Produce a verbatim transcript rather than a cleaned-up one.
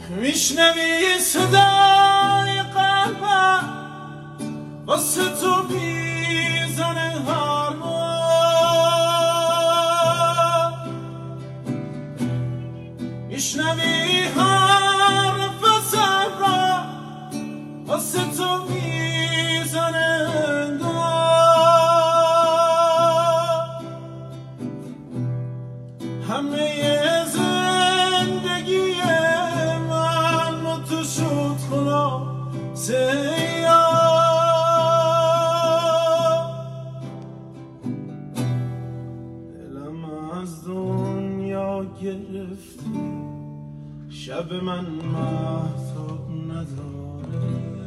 میشنوی صدای قلبم واسه تو میزنه هرمان، میشنوی حرف صبرم واسه تو میزنه انگار همه زندگی من با تو شد خلاصه از دنیا گرفتی شب من محتاب نداره.